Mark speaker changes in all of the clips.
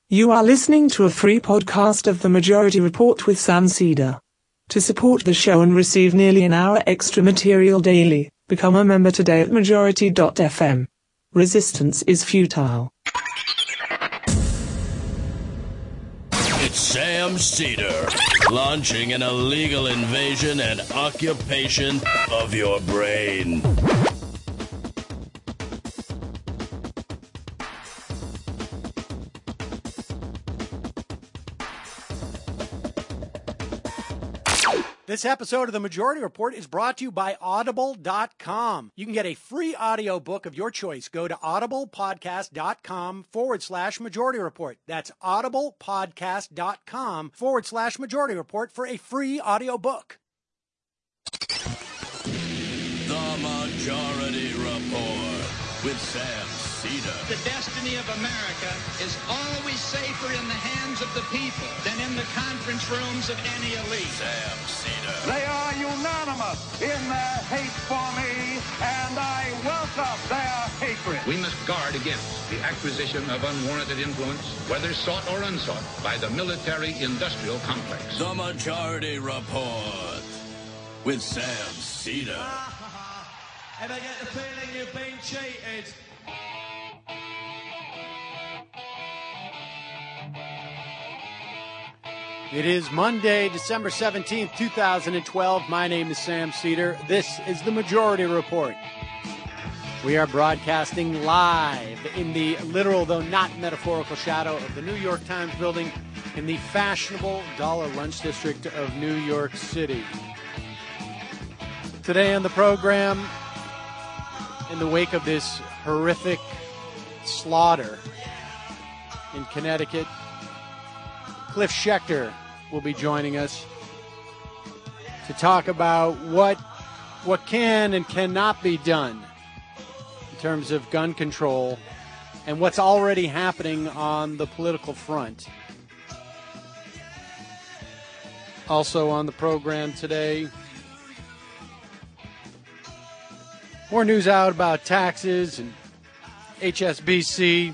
Speaker 1: You are listening to a free podcast of The Majority Report with Sam Seder. To support the show and receive nearly an hour extra material daily, become a member today at majority.fm. Resistance is futile.
Speaker 2: It's Sam Seder, launching an illegal invasion and occupation of your brain.
Speaker 3: This episode of The Majority Report is brought to you by Audible.com. You can get a free audio book of your choice. Go to audiblepodcast.com/Majority Report. That's audiblepodcast.com/Majority Report for a free audio book.
Speaker 2: The Majority Report with Sam Seder.
Speaker 4: The destiny of America is always safer in the hands of the people than in the conference rooms of any elite.
Speaker 2: Sam Seder.
Speaker 5: They are unanimous in their hate for me, and I welcome their hatred.
Speaker 6: We must guard against the acquisition of unwarranted influence, whether sought or unsought, by the military-industrial complex.
Speaker 2: The Majority Report with Sam Seder.
Speaker 7: And I get the feeling you've been cheated.
Speaker 3: It is Monday, December 17th, 2012. My name is Sam Seder. This is The Majority Report. We are broadcasting live in the literal, though not metaphorical, shadow of the New York Times building in the fashionable Dollar Lunch District of New York City. Today on the program, in the wake of this horrific slaughter in Connecticut, Cliff Schecter will be joining us to talk about what can and cannot be done in terms of gun control and what's already happening on the political front. Also on the program today, more news out about taxes and HSBC.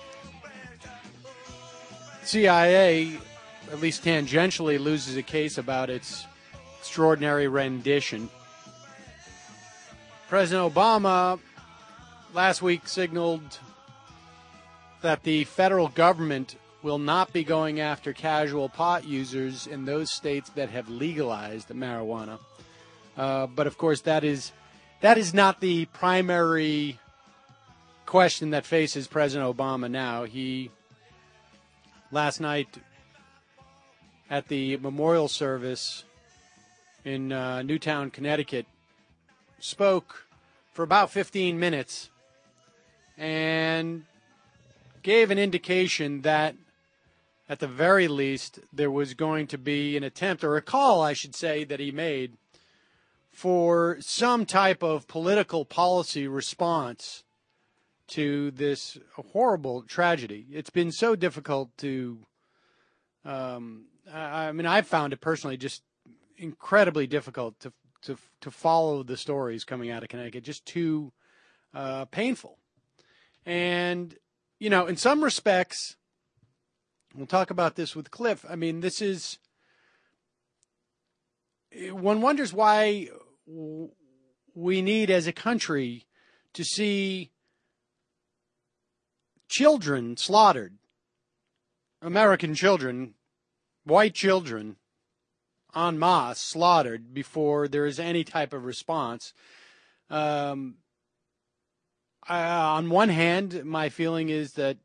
Speaker 3: CIA, at least tangentially, loses a case about its extraordinary rendition. President Obama last week signaled that the federal government will not be going after casual pot users in those states that have legalized marijuana. But of course, that is not the primary question that faces President Obama now. He, last night at the memorial service in Newtown, Connecticut, spoke for about 15 minutes and gave an indication that, at the very least, there was going to be an attempt, or a call, I should say, that he made for some type of political policy response to this horrible tragedy. It's been so difficult to, I've found it personally just incredibly difficult to follow the stories coming out of Connecticut, just too painful. And, in some respects, we'll talk about this with Cliff. I mean, one wonders why we need, as a country, to see children slaughtered, American children, white children, en masse slaughtered before there is any type of response. On one hand, my feeling is that,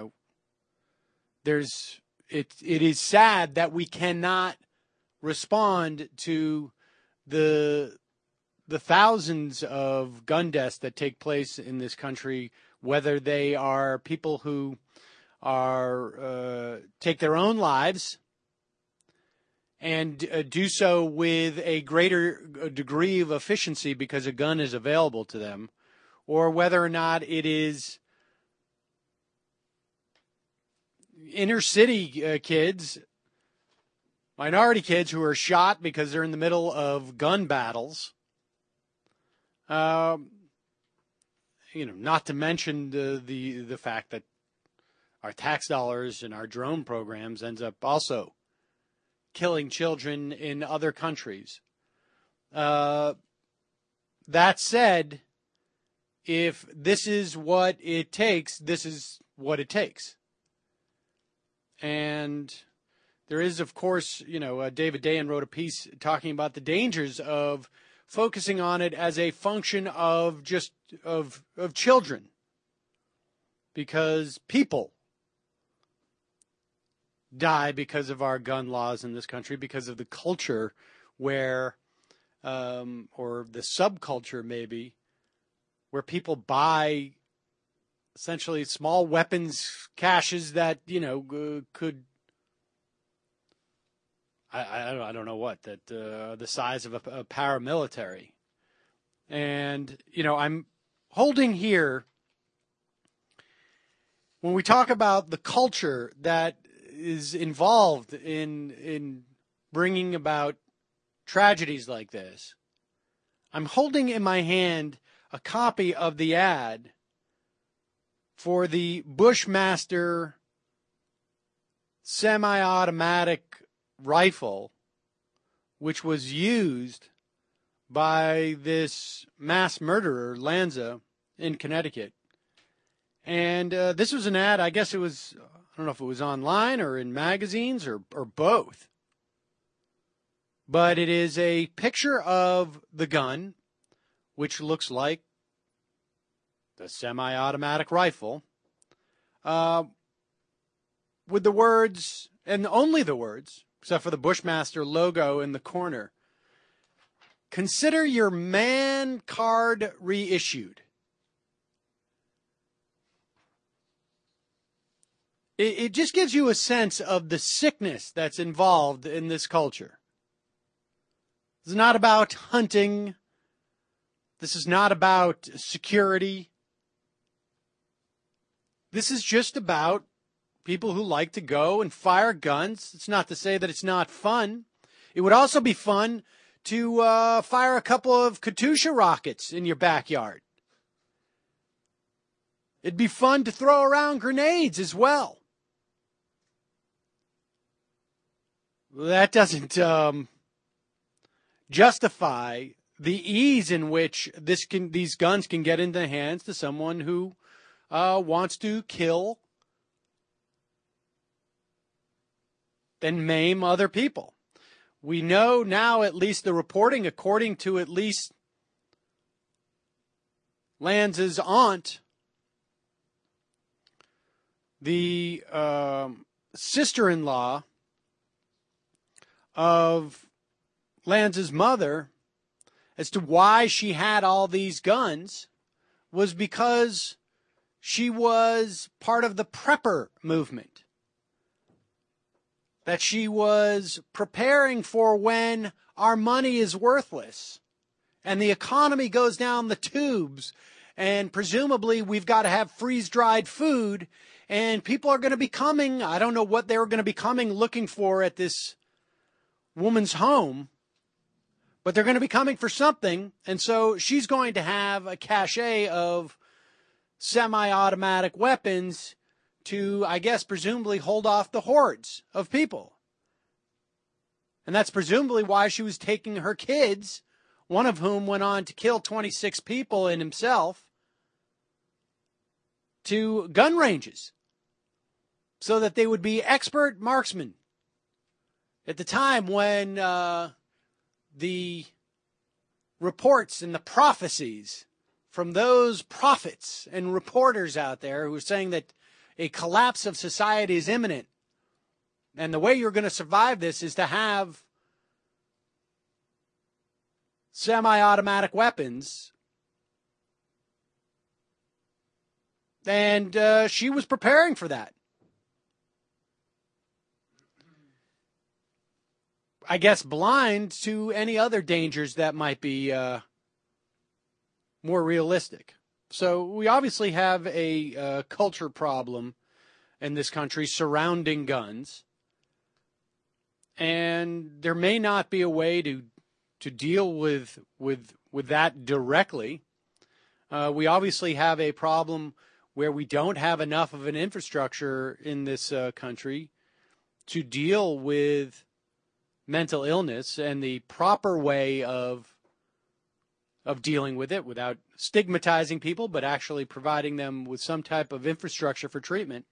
Speaker 3: it is sad that we cannot respond to the thousands of gun deaths that take place in this country, whether they are people who take their own lives and do so with a greater degree of efficiency because a gun is available to them, or whether or not it is inner city kids, minority kids who are shot because they're in the middle of gun battles. Not to mention the fact that our tax dollars and our drone programs ends up also killing children in other countries. That said, if this is what it takes, this is what it takes. And there is, of course, David Dayen wrote a piece talking about the dangers of focusing on it as a function of of children, because people die because of our gun laws in this country, because of the culture where, or the subculture maybe, where people buy essentially small weapons caches that, could, I don't know what, that the size of a paramilitary. And, I'm holding here, when we talk about the culture that is involved in bringing about tragedies like this, I'm holding in my hand a copy of the ad for the Bushmaster semi-automatic rifle, which was used by this mass murderer, Lanza, in Connecticut. And this was an ad, I guess it was, I don't know if it was online or in magazines or both. But it is a picture of the gun, which looks like the semi-automatic rifle, with the words, and only the words, except for the Bushmaster logo in the corner, "Consider your man card reissued." It just gives you a sense of the sickness that's involved in this culture. It's not about hunting. This is not about security. This is just about people who like to go and fire guns. It's not to say that it's not fun. It would also be fun to fire a couple of Katyusha rockets in your backyard. It'd be fun to throw around grenades as well. That doesn't justify the ease in which these guns can get into the hands to someone who wants to kill and maim other people. We know now, at least the reporting, according to at least Lanza's aunt, the sister-in-law of Lanza's mother, as to why she had all these guns, was because she was part of the prepper movement. That she was preparing for when our money is worthless and the economy goes down the tubes, and presumably we've got to have freeze-dried food, and people are going to be coming. I don't know what they were going to be coming looking for at this woman's home, but they're going to be coming for something. And so she's going to have a cache of semi-automatic weapons to, I guess, presumably hold off the hordes of people. And that's presumably why she was taking her kids, one of whom went on to kill 26 people and himself, to gun ranges so that they would be expert marksmen. At the time when the reports and the prophecies from those prophets and reporters out there who were saying that a collapse of society is imminent, and the way you're going to survive this is to have semi-automatic weapons, and she was preparing for that. I guess blind to any other dangers that might be more realistic. So we obviously have a culture problem in this country surrounding guns, and there may not be a way to deal with that directly. We obviously have a problem where we don't have enough of an infrastructure in this country to deal with mental illness and the proper way of dealing with it without stigmatizing people, but actually providing them with some type of infrastructure for treatment.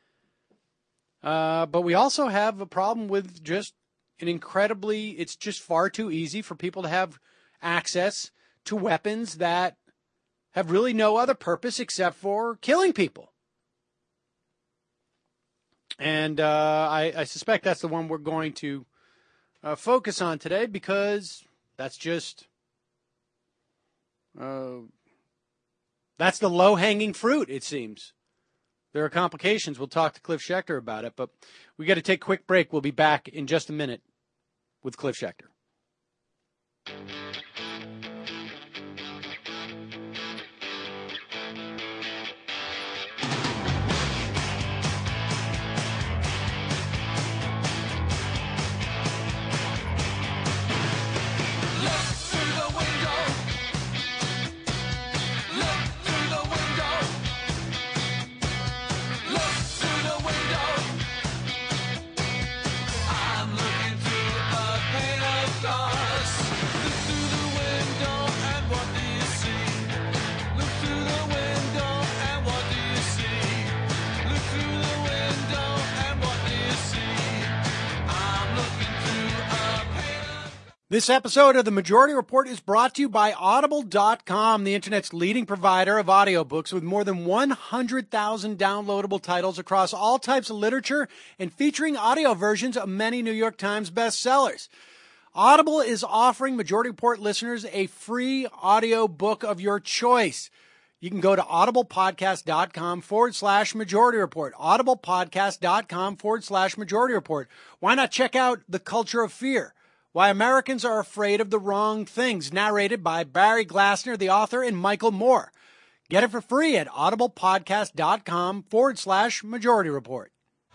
Speaker 3: But we also have a problem with just it's just far too easy for people to have access to weapons that have really no other purpose except for killing people. And I suspect that's the one we're going to focus on today, because that's just that's the low-hanging fruit, it seems. There are complications. We'll talk to Cliff Schecter about it, but we got to take a quick break. We'll be back in just a minute with Cliff Schecter. This episode of The Majority Report is brought to you by Audible.com, the internet's leading provider of audiobooks with more than 100,000 downloadable titles across all types of literature and featuring audio versions of many New York Times bestsellers. Audible is offering Majority Report listeners a free audio book of your choice. You can go to audiblepodcast.com/Majority Report, audiblepodcast.com/Majority Report. Why not check out The Culture of Fear? Why Americans Are Afraid of the Wrong Things, narrated by Barry Glassner, the author, and Michael Moore. Get it for free at audiblepodcast.com/Majority Report.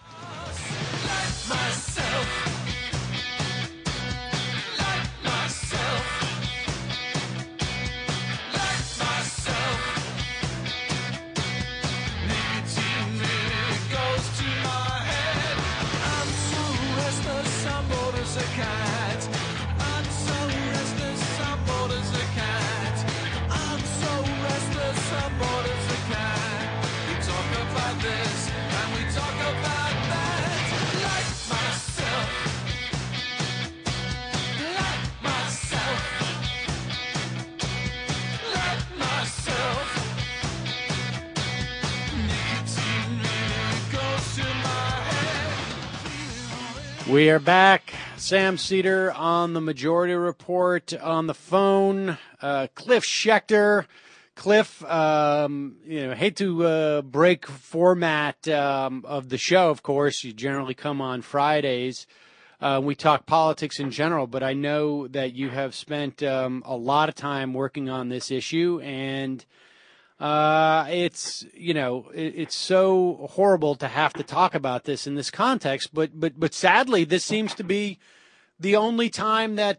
Speaker 3: We are back. Sam Seder on the Majority Report. On the phone, Cliff Schecter. Cliff, hate to break format of the show, of course. You generally come on Fridays. We talk politics in general, but I know that you have spent a lot of time working on this issue, and it's so horrible to have to talk about this in this context, but sadly, this seems to be the only time that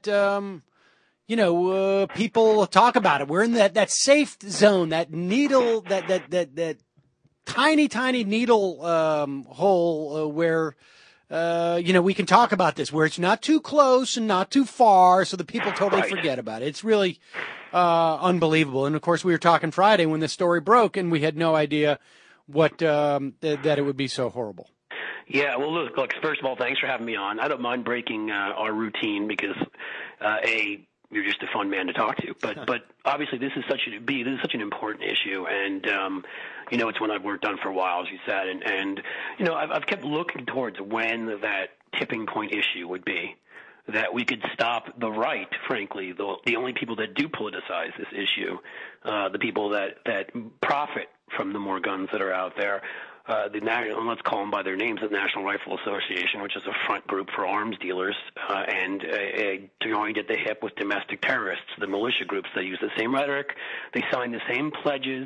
Speaker 3: people talk about it. We're in that safe zone, that needle, that tiny needle hole where we can talk about this, where it's not too close and not too far, so the people totally forget about it. It's really unbelievable. And of course, we were talking Friday when the story broke, and we had no idea what that it would be so horrible.
Speaker 8: Yeah, well, look, first of all, thanks for having me on. I don't mind breaking our routine because, you're just a fun man to talk to. But obviously, this is such an important issue, and it's one I've worked on for a while, as you said, and I've kept looking towards when that tipping point issue would be, that we could stop the right, frankly, the only people that do politicize this issue, the people that profit from the more guns that are out there. Let's call them by their names, the National Rifle Association, which is a front group for arms dealers, and joined at the hip with domestic terrorists, the militia groups. They use the same rhetoric. They sign the same pledges.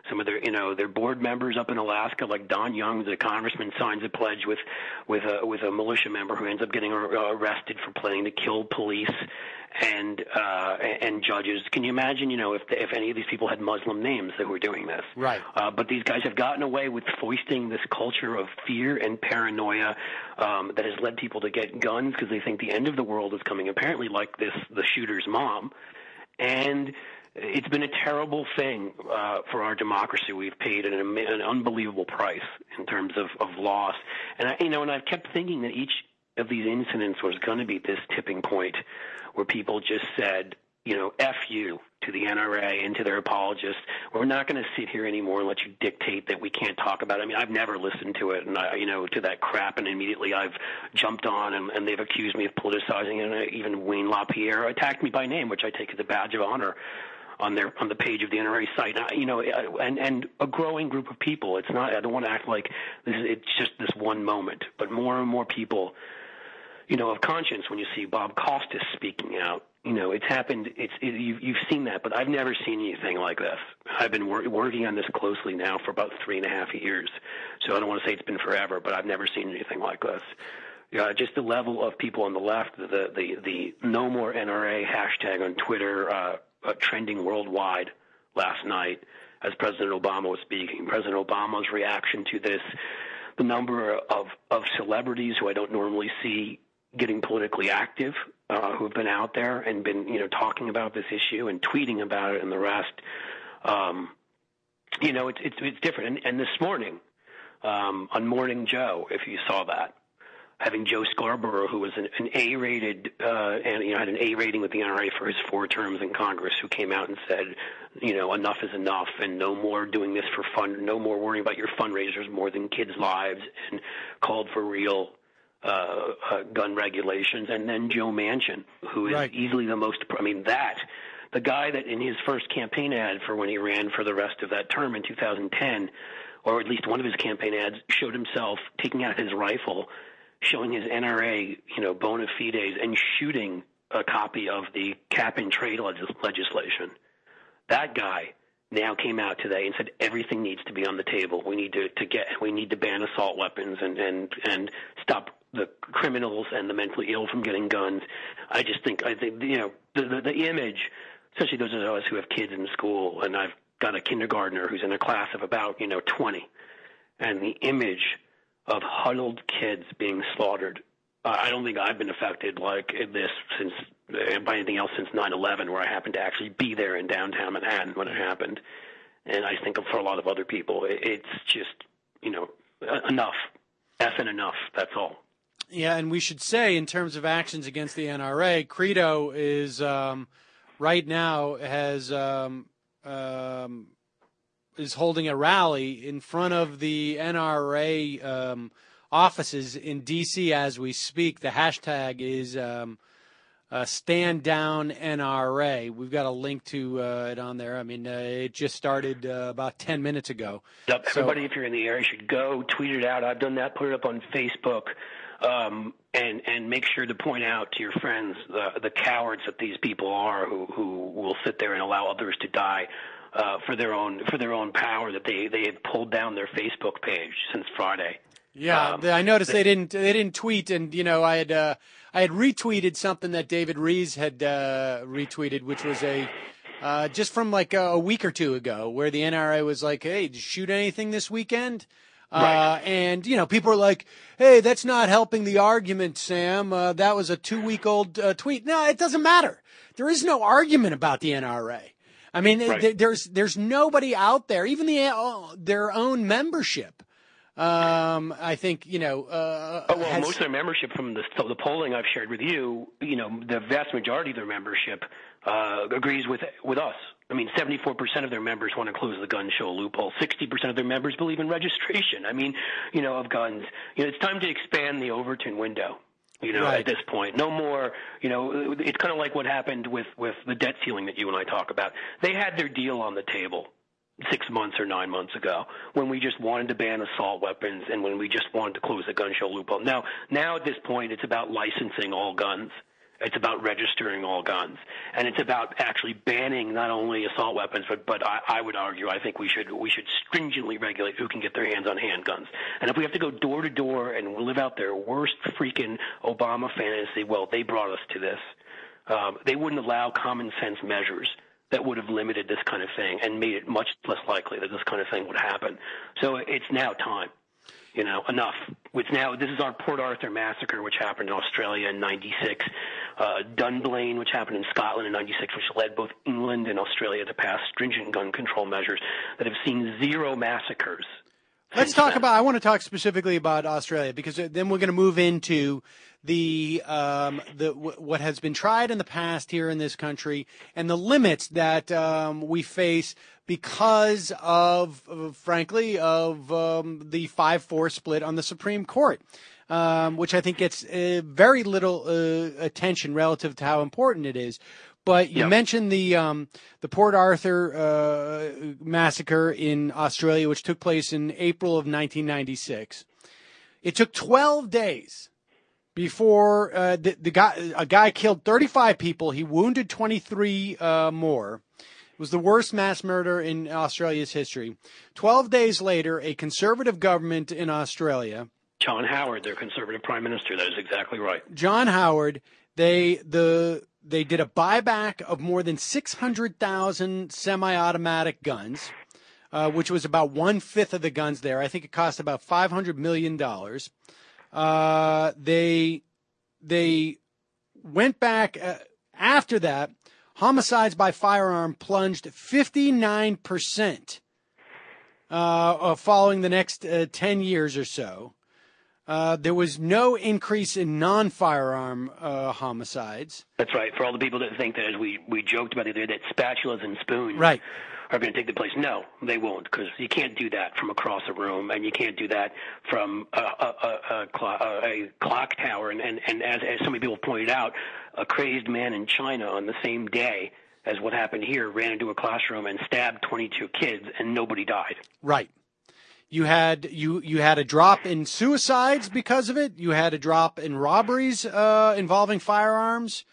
Speaker 8: Some of their board members up in Alaska, like Don Young, the congressman, signs a pledge with a militia member who ends up getting arrested for planning to kill police and judges. Can you imagine, if any of these people had Muslim names that were doing this?
Speaker 3: Right.
Speaker 8: But these guys have gotten away with foisting this culture of fear and paranoia that has led people to get guns because they think the end of the world is coming. Apparently, like the shooter's mom, and it's been a terrible thing for our democracy. We've paid an unbelievable price in terms of loss. And I've kept thinking that each of these incidents was going to be this tipping point where people just said, F you to the NRA and to their apologists. We're not going to sit here anymore and let you dictate that we can't talk about it. I mean, I've never listened to it, and to that crap, and immediately I've jumped on, and they've accused me of politicizing it. And even Wayne LaPierre attacked me by name, which I take as a badge of honor on the page of the NRA site. And a growing group of people. It's not. I don't want to act like it's just this one moment, but more and more people, of conscience. When you see Bob Costas speaking out, it's happened. You've seen that, but I've never seen anything like this. I've been working on this closely now for about 3.5 years, so I don't want to say it's been forever, but I've never seen anything like this. Just the level of people on the left, the No More NRA hashtag on Twitter, trending worldwide last night as President Obama was speaking. President Obama's reaction to this, the number of celebrities who I don't normally see getting politically active, who have been out there and been, talking about this issue and tweeting about it and the rest. It's different. And this morning, on Morning Joe, if you saw that, having Joe Scarborough, who was an A-rated, and had an A rating with the NRA for his 4 terms in Congress, who came out and said, enough is enough, and no more doing this for fun, no more worrying about your fundraisers more than kids' lives, and called for real gun regulations. And then Joe Manchin, who is easily the most, the guy that in his first campaign ad for when he ran for the rest of that term in 2010, or at least one of his campaign ads, showed himself taking out his rifle, showing his NRA, bona fides, and shooting a copy of the cap-and-trade legislation. That guy now came out today and said everything needs to be on the table. We need to ban assault weapons and stop the criminals and the mentally ill from getting guns. I think the image, especially those of us who have kids in school, and I've got a kindergartner who's in a class of about 20, and the image of huddled kids being slaughtered. I don't think I've been affected like this by anything else since 9/11, where I happened to actually be there in downtown Manhattan when it happened. And I think for a lot of other people, it's just, enough. Effing enough. That's all.
Speaker 3: Yeah, and we should say, in terms of actions against the NRA, Credo is right now is holding a rally in front of the NRA offices in D.C. as we speak. The hashtag is Stand Down NRA. We've got a link to it on there. It just started about 10 minutes ago.
Speaker 8: Yep. Everybody, if you're in the area, should go tweet it out. I've done that, put it up on Facebook, and make sure to point out to your friends the cowards that these people are who will sit there and allow others to die for their own power, that they had pulled down their Facebook page since Friday.
Speaker 3: Yeah, I noticed they didn't tweet, and I had retweeted something that David Rees had retweeted, which was just from like a week or two ago, where the NRA was like, "Hey, did you shoot anything this weekend?" Right. And people are like, "Hey, that's not helping the argument, Sam. That was a 2-week-old tweet." No, it doesn't matter. There is no argument about the NRA. Right. There's nobody out there, even their own membership. I think,
Speaker 8: most of their membership from the polling I've shared with you, the vast majority of their membership agrees with us. 74% of their members want to close the gun show loophole. 60% of their members believe in registration. Of guns. It's time to expand the Overton window.
Speaker 3: Right.
Speaker 8: At this point, no more, it's kind of like what happened with the debt ceiling that you and I talk about. They had their deal on the table 6 months or 9 months ago when we just wanted to ban assault weapons and when we just wanted to close the gun show loophole. Now at this point, it's about licensing all guns. It's about registering all guns, and it's about actually banning not only assault weapons, but I would argue I think we should stringently regulate who can get their hands on handguns. And if we have to go door to door and live out their worst freaking Obama fantasy, well, they brought us to this. They wouldn't allow common sense measures that would have limited this kind of thing and made it much less likely that this kind of thing would happen. So it's now time. Enough. This is our Port Arthur massacre, which happened in Australia in '96. Dunblane, which happened in Scotland in '96, which led both England and Australia to pass stringent gun control measures that have seen zero massacres.
Speaker 3: Let's talk about. I want to talk specifically about Australia, because then we're going to move into the what has been tried in the past here in this country and the limits that we face because of, frankly, of the 5-4 split on the Supreme Court, which I think gets very little attention relative to how important it is. But you mentioned the Port Arthur massacre in Australia, which took place in April of 1996. It took 12 days before a guy killed 35 people. He wounded 23 more. It was the worst mass murder in Australia's history. 12 days later, a conservative government in Australia.
Speaker 8: John Howard, their conservative prime minister. That is exactly right.
Speaker 3: John Howard. They did a buyback of more than 600,000 semi-automatic guns, which was about 1/5 of the guns there. I think it cost about $500 million. They went back after that. Homicides by firearm plunged 59% following the next 10 years or so. There was no increase in non-firearm homicides.
Speaker 8: That's right. For all the people that think that, as we joked about the other day, that spatulas and spoons are going to take the place. No, they won't, because you can't do that from across a room, and you can't do that from a clock tower. And as so many people pointed out, a crazed man in China on the same day as what happened here ran into a classroom and stabbed 22 kids, and nobody died.
Speaker 3: Right. You had a drop in suicides because of it. You had a drop in robberies involving firearms.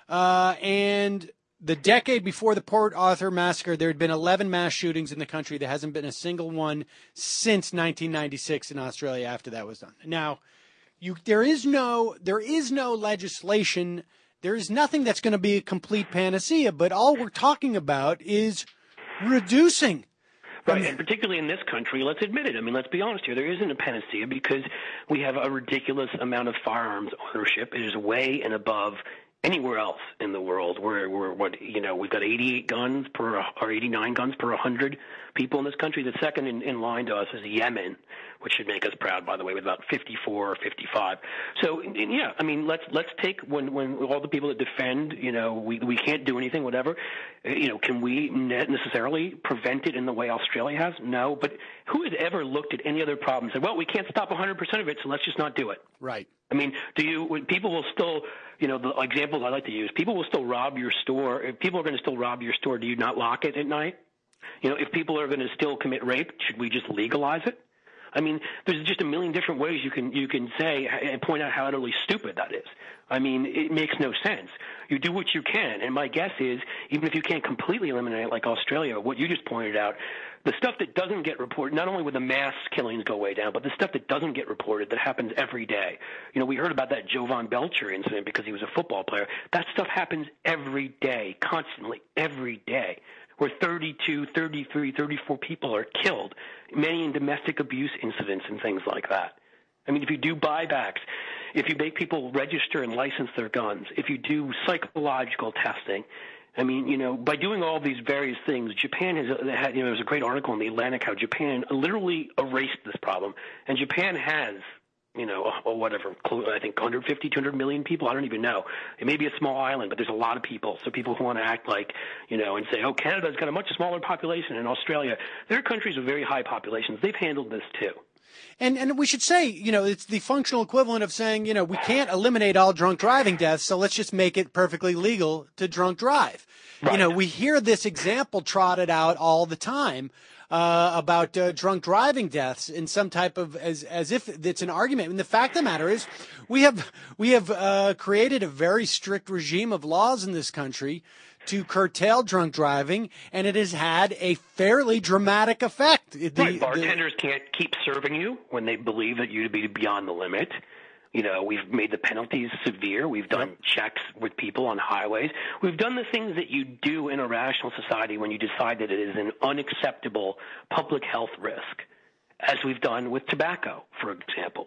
Speaker 3: And the decade before the Port Arthur massacre, there had been 11 mass shootings in the country. There hasn't been a single one since 1996 in Australia after that was done. Now, there is no legislation. There is nothing that's going to be a complete panacea. But all we're talking about is reducing.
Speaker 8: Right, and particularly in this country, let's admit it. I mean, let's be honest here. There isn't a panacea because we have a ridiculous amount of firearms ownership. It is way and above anywhere else in the world. We've got 88 guns per or 89 guns per 100 people in this country. The second in line to us is Yemen, which should make us proud, by the way, with about 54 or 55. So, yeah, I mean, let's take when all the people that defend, we can't do anything, whatever. Can we necessarily prevent it in the way Australia has? No, but who has ever looked at any other problem and said, well, we can't stop 100% of it, so let's just not do it?
Speaker 3: Right.
Speaker 8: I mean, people will still, the examples I like to use, people will still rob your store. If people are going to still rob your store, do you not lock it at night? If people are going to still commit rape, should we just legalize it? I mean, there's just a million different ways you can say and point out how utterly stupid that is. I mean, it makes no sense. You do what you can, and my guess is, even if you can't completely eliminate it like Australia, what you just pointed out, the stuff that doesn't get reported, not only would the mass killings go way down, but the stuff that doesn't get reported that happens every day. We heard about that Jovan Belcher incident because he was a football player. That stuff happens every day, constantly, every day, where 32, 33, 34 people are killed, many in domestic abuse incidents and things like that. I mean, if you do buybacks, if you make people register and license their guns, if you do psychological testing, I mean, by doing all these various things, Japan has had, there was a great article in The Atlantic how Japan literally erased this problem. And Japan has, I think 150, 200 million people. I don't even know. It may be a small island, but there's a lot of people. So people who want to act like, and say, oh, Canada's got a much smaller population than Australia. There are countries with very high populations. They've handled this too.
Speaker 3: And we should say, it's the functional equivalent of saying, we can't eliminate all drunk driving deaths, so let's just make it perfectly legal to drunk drive. Right. We hear this example trotted out all the time about drunk driving deaths in some type of as if it's an argument. And the fact of the matter is, we have created a very strict regime of laws in this country to curtail drunk driving, and it has had a fairly dramatic effect.
Speaker 8: Bartenders can't keep serving you when they believe that you to be beyond the limit. You know, we've made the penalties severe. We've done checks with people on highways. We've done the things that you do in a rational society when you decide that it is an unacceptable public health risk, as we've done with tobacco, for example.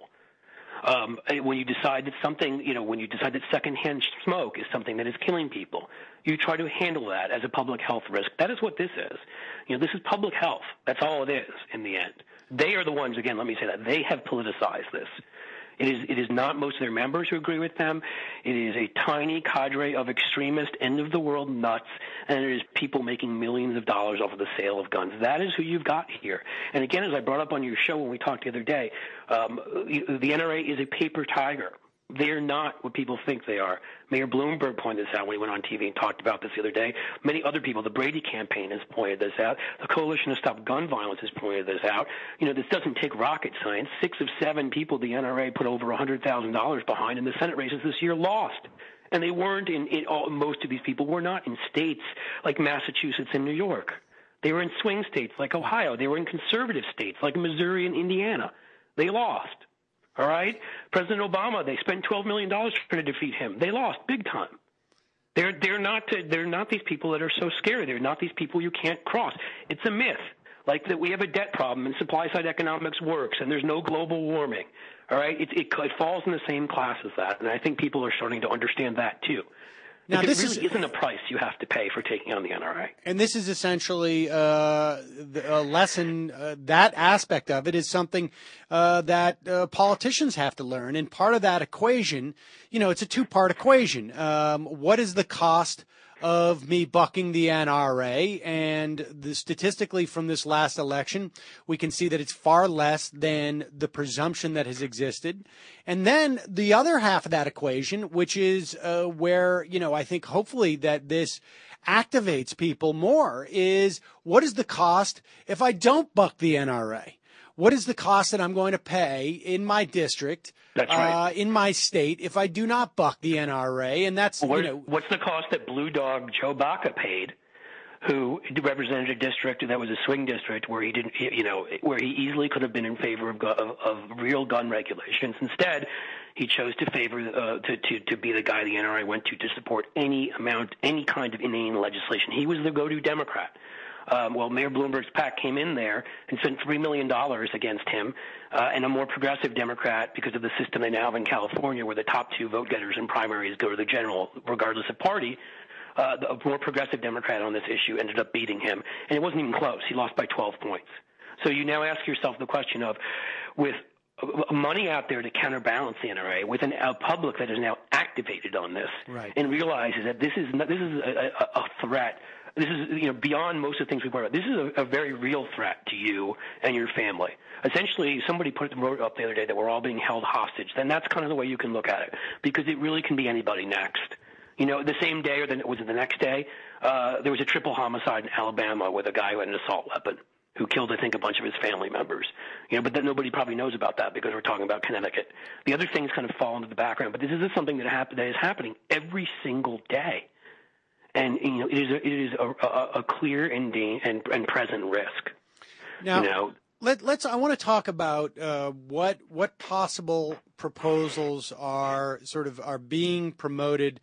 Speaker 8: When you decide that something, when you decide that secondhand smoke is something that is killing people, you try to handle that as a public health risk. That is what this is. This is public health. That's all it is in the end. They are the ones, again, let me say that, they have politicized this. It is not most of their members who agree with them. It is a tiny cadre of extremist, end-of-the-world nuts, and it is people making millions of dollars off of the sale of guns. That is who you've got here. And again, as I brought up on your show when we talked the other day, the NRA is a paper tiger. They're not what people think they are. Mayor Bloomberg pointed this out when he went on TV and talked about this the other day. Many other people, the Brady campaign has pointed this out. The Coalition to Stop Gun Violence has pointed this out. This doesn't take rocket science. 6 of 7 people the NRA put over $100,000 behind in the Senate races this year lost. And they weren't most of these people were not in states like Massachusetts and New York. They were in swing states like Ohio. They were in conservative states like Missouri and Indiana. They lost. All right? President Obama, they spent $12 million trying to defeat him. They lost big time. They're not these people that are so scary. They're not these people you can't cross. It's a myth, like that we have a debt problem and supply-side economics works and there's no global warming. All right? It falls in the same class as that, and I think people are starting to understand that too. Now, this really isn't a price you have to pay for taking on the NRA.
Speaker 3: And this is essentially a lesson, that aspect of it is something that politicians have to learn. And part of that equation, it's a two-part equation. What is the cost of me bucking the NRA? And statistically from this last election, we can see that it's far less than the presumption that has existed. And then the other half of that equation, which is where, I think hopefully that this activates people more, is what is the cost if I don't buck the NRA? What is the cost that I'm going to pay in my district,
Speaker 8: that's right,
Speaker 3: in my state, if I do not buck the NRA? And that's,
Speaker 8: what's the cost that Blue Dog Joe Baca paid, who represented a district that was a swing district where he didn't, where he easily could have been in favor of real gun regulations. Instead, he chose to favor to be the guy the NRA went to support any kind of inane legislation. He was the go-to Democrat. Mayor Bloomberg's PAC came in there and spent $3 million against him, and a more progressive Democrat, because of the system they now have in California where the top 2 vote getters in primaries go to the general regardless of party, a more progressive Democrat on this issue ended up beating him. And it wasn't even close. He lost by 12 points. So you now ask yourself the question of, with money out there to counterbalance the NRA, with a public that is now activated on this,
Speaker 3: right,
Speaker 8: and realizes that this is a threat. This is, beyond most of the things we've worried about. This is a very real threat to you and your family. Essentially, somebody wrote up the other day that we're all being held hostage. Then that's kind of the way you can look at it, because it really can be anybody next. The same day, or was it the next day, there was a triple homicide in Alabama with a guy who had an assault weapon who killed, I think, a bunch of his family members. But then nobody probably knows about that because we're talking about Connecticut. The other things kind of fall into the background, but this is something that is happening every single day. And it is a clear and present risk.
Speaker 3: Now, I want to talk about what possible proposals are being promoted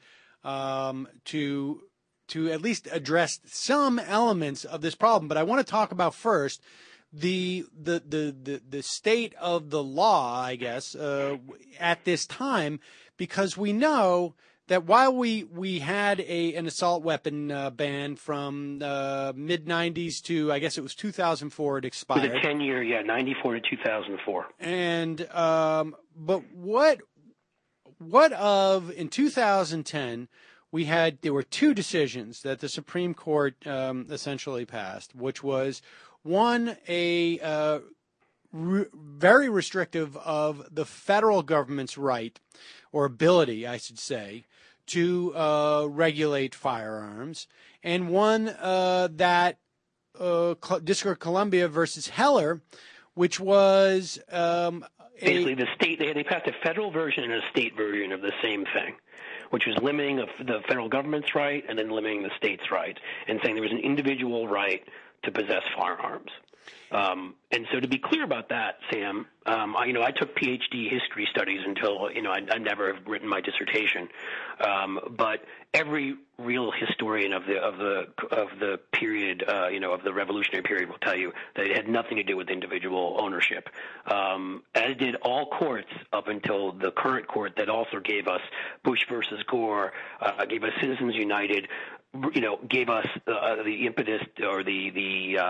Speaker 3: to at least address some elements of this problem. But I want to talk about first the state of the law, I guess, at this time, because we know that while we had an assault weapon ban from mid-'90s to, I guess it was 2004, it expired.
Speaker 8: It was a 10-year, 94 to 2004.
Speaker 3: And but in 2010, there were 2 decisions that the Supreme Court essentially passed, which was one, very restrictive of the federal government's right, or ability, I should say, to regulate firearms, and one that District of Columbia versus Heller, which was
Speaker 8: basically the state. They passed a federal version and a state version of the same thing, which was limiting the federal government's right and then limiting the state's right, and saying there was an individual right to possess firearms. And so to be clear about that, Sam, I took PhD history studies until, I never have written my dissertation. But every real historian of the period, of the revolutionary period will tell you that it had nothing to do with individual ownership. As did all courts up until the current court that also gave us Bush versus Gore, gave us Citizens United, gave us the impetus or the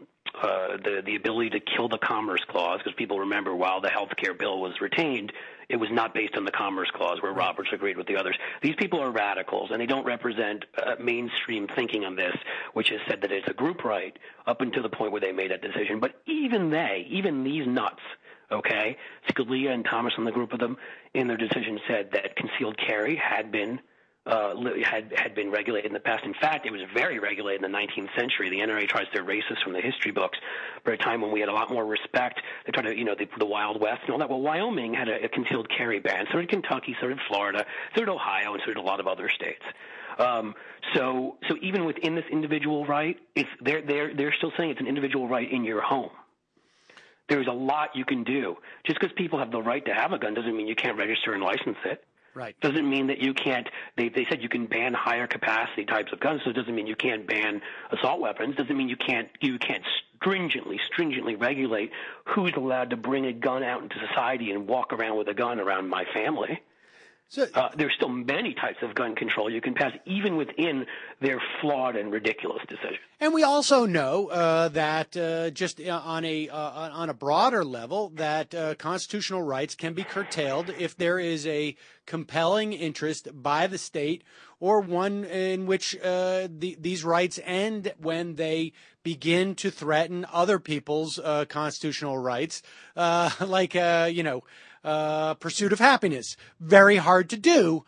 Speaker 8: ability to kill the Commerce Clause, because people remember while the health care bill was retained, it was not based on the Commerce Clause where Roberts agreed with the others. These people are radicals, and they don't represent mainstream thinking on this, which has said that it's a group right up until the point where they made that decision. But even these nuts, okay, Scalia and Thomas and the group of them, in their decision said that concealed carry had been regulated in the past. In fact, it was very regulated in the 19th century. The NRA tries to erase this from the history books. For a time when we had a lot more respect, they tried to, the Wild West and all that. Well, Wyoming had a concealed carry ban. So did Kentucky, so did Florida, so did Ohio, and so did a lot of other states. So even within this individual right, they're still saying it's an individual right in your home. There's a lot you can do. Just because people have the right to have a gun doesn't mean you can't register and license it.
Speaker 3: Right. Doesn't
Speaker 8: mean that you can't. They said you can ban higher capacity types of guns, so it doesn't mean you can't ban assault weapons. Doesn't mean you can't stringently regulate who's allowed to bring a gun out into society and walk around with a gun around my family. So there's still many types of gun control you can pass, even within their flawed and ridiculous decisions.
Speaker 3: And we also know that just on a broader level, that constitutional rights can be curtailed if there is a compelling interest by the state, or one in which these rights end when they begin to threaten other people's constitutional rights, pursuit of happiness. Very hard to do.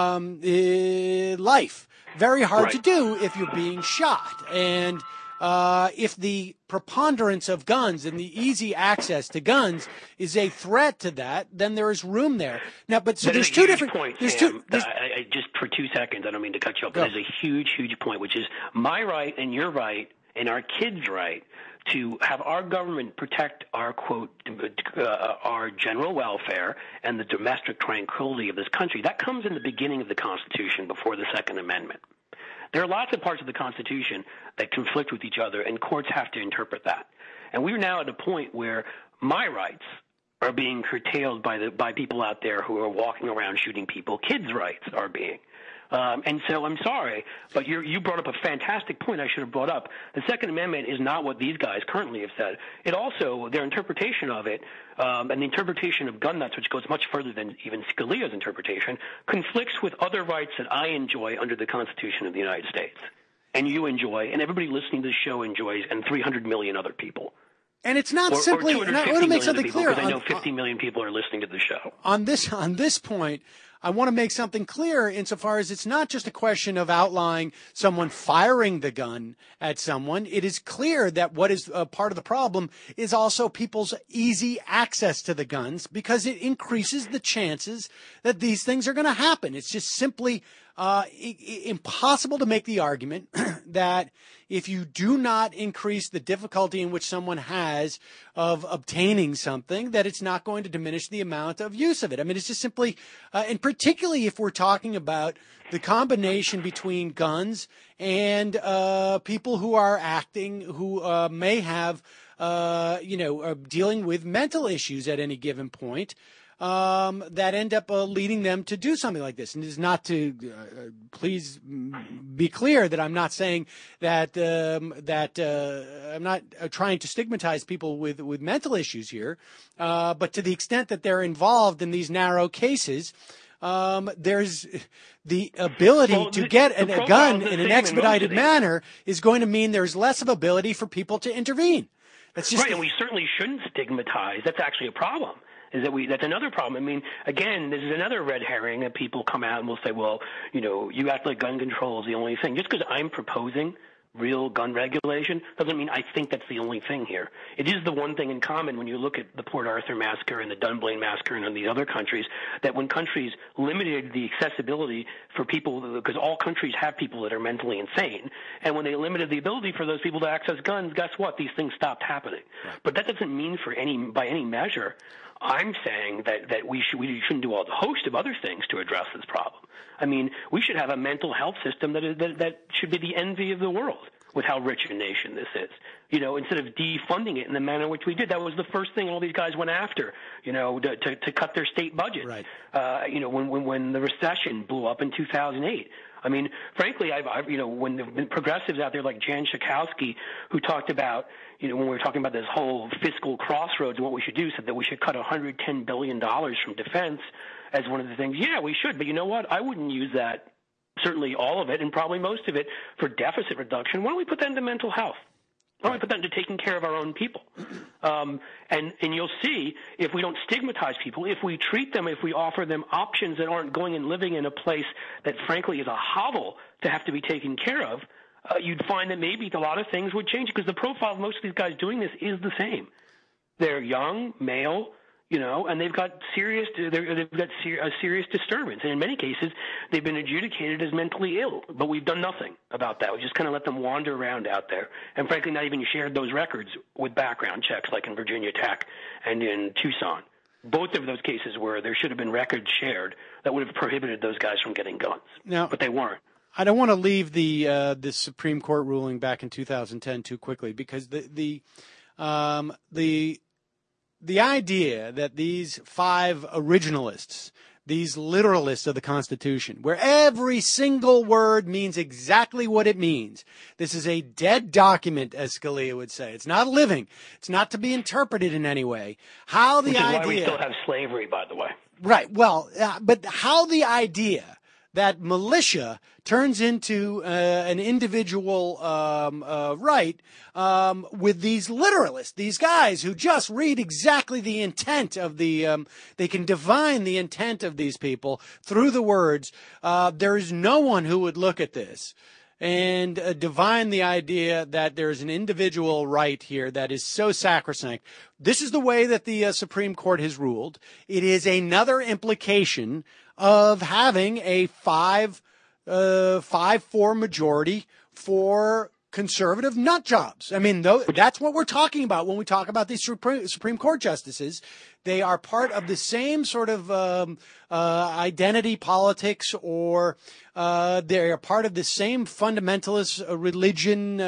Speaker 3: Life. Very hard to do if you're being shot. And if the preponderance of guns and the easy access to guns is a threat to that, then there is room there. Now, but so there's two different
Speaker 8: points. Just for 2 seconds, I don't mean to cut you off, but there's a huge point, which is my right and your right and our kids' right to have our government protect our, quote, our general welfare and the domestic tranquility of this country. That comes in the beginning of the Constitution before the Second Amendment. There are lots of parts of the Constitution that conflict with each other, and courts have to interpret that. And we're now at a point where my rights are being curtailed by people out there who are walking around shooting people. Kids' rights are being. And so I'm sorry, but you brought up a fantastic point I should have brought up. The Second Amendment is not what these guys currently have said. It also, their interpretation of it, and the interpretation of gun nuts, which goes much further than even Scalia's interpretation, conflicts with other rights that I enjoy under the Constitution of the United States. And you enjoy, and everybody listening to this show enjoys, and 300 million other people.
Speaker 3: And it's not simply, and I want to make something clear.
Speaker 8: Because I know 50 million people are listening to the show.
Speaker 3: On this point, I want to make something clear insofar as it's not just a question of outlining someone firing the gun at someone. It is clear that what is part of the problem is also people's easy access to the guns, because it increases the chances that these things are going to happen. It's just simply impossible to make the argument that if you do not increase the difficulty in which someone has of obtaining something, that it's not going to diminish the amount of use of it. I mean, it's just simply, and particularly if we're talking about the combination between guns and people who are acting, who may have, dealing with mental issues at any given point, that end up leading them to do something like this. And it is not to, please be clear that I'm not saying that I'm not trying to stigmatize people with mental issues here, but to the extent that they're involved in these narrow cases, there's the ability to get a gun in an expedited manner is going to mean there's less of ability for people to intervene.
Speaker 8: That's just right, and we certainly shouldn't stigmatize. That's actually a problem. That's another problem. I mean, again, this is another red herring that people come out and will say, well, you act like gun control is the only thing. Just because I'm proposing real gun regulation doesn't mean I think that's the only thing here. It is the one thing in common when you look at the Port Arthur massacre and the Dunblane massacre and the other countries, that when countries limited the accessibility for people, because all countries have people that are mentally insane, and when they limited the ability for those people to access guns, guess what? These things stopped happening. Right. But that doesn't mean by any measure I'm saying that we shouldn't do a host of other things to address this problem. I mean, we should have a mental health system that should be the envy of the world with how rich a nation this is. You know, instead of defunding it in the manner in which we did, that was the first thing all these guys went after, you know, to cut their state budget. Right. You know, when the recession blew up in 2008. I mean, frankly, I've you know, when there have been progressives out there like Jan Schakowsky, who talked about, you know, when we were talking about this whole fiscal crossroads and what we should do, said that we should cut $110 billion from defense as one of the things. Yeah, we should. But you know what? I wouldn't use that, certainly all of it and probably most of it, for deficit reduction. Why don't we put that into mental health? Why don't we put that into taking care of our own people? And you'll see, if we don't stigmatize people, if we treat them, if we offer them options that aren't going and living in a place that, frankly, is a hovel to have to be taken care of, you'd find that maybe a lot of things would change, because the profile of most of these guys doing this is the same. They're young, male, you know, and they've got a serious disturbance. And in many cases, they've been adjudicated as mentally ill, but we've done nothing about that. We just kind of let them wander around out there, and frankly, not even shared those records with background checks like in Virginia Tech and in Tucson. Both of those cases where there should have been records shared that would have prohibited those guys from getting guns, but they weren't.
Speaker 3: I don't want to leave the Supreme Court ruling back in 2010 too quickly, because the idea that these five originalists, these literalists of the Constitution, where every single word means exactly what it means. This is a dead document, as Scalia would say. It's not living. It's not to be interpreted in any way. Which is
Speaker 8: why we still have slavery, by the way.
Speaker 3: Right. Well, but how the idea that militia turns into an individual right with these literalists, these guys who just read exactly the intent of they can divine the intent of these people through the words. There is no one who would look at this and divine the idea that there's an individual right here that is so sacrosanct. This is the way that the Supreme Court has ruled. It is another implication of having a 5-4 majority for conservative nut jobs. I mean, that's what we're talking about when we talk about these Supreme Court justices. They are part of the same sort of identity politics, or they are part of the same fundamentalist religion